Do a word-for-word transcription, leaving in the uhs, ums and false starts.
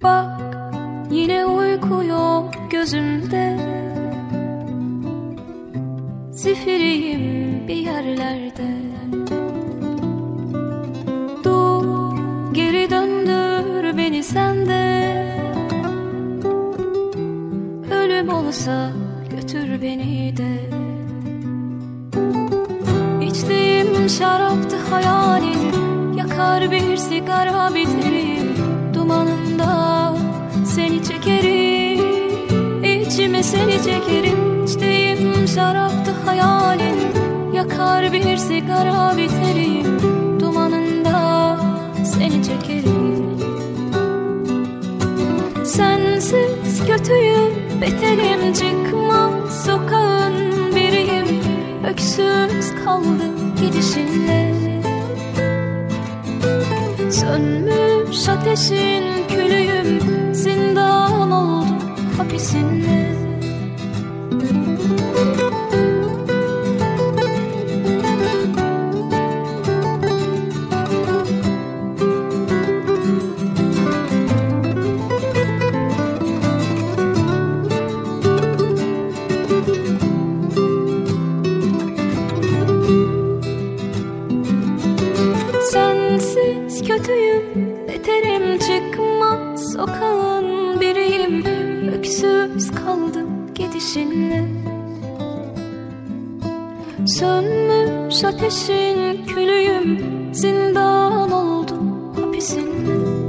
Bak yine uyku yok gözümde, zifiriyim bir yerlerde. Dur geri döndür beni sende, ölüm olsa götür beni de. İçtiğim şaraptı hayalin, yakar bir sigara biterim. Dumanında seni çekerim, içime seni çekerim. İçtiğim şaraptı hayalin, yakar bir sigara biterim. Dumanında seni çekerim. Sensiz kötüyüm, beterim, çıkmaz sokağın biriyim. Öksüz kaldım gidişinle, sönmüş ateşin külüyüm. Zindan oldum hapisinle. Sensiz kötüyüm, beterim, çıkmaz sokağın biriyim. Öksüz kaldım gidişinle, sönmüş ateşin külüyüm. Zindan oldum hapisinle.